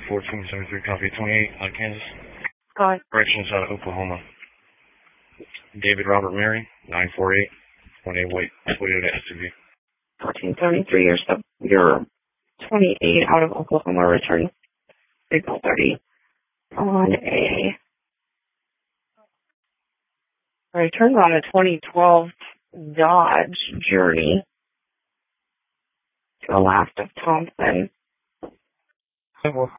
1473, copy 28 out of Kansas. Hi. Corrections out of Oklahoma. David Robert Mary, 948, 28 Toyota SUV. 1473, you're 28 out of Oklahoma, returning signal 30 on a returns on a 2012 Dodge Journey to the last of Thompson. Well,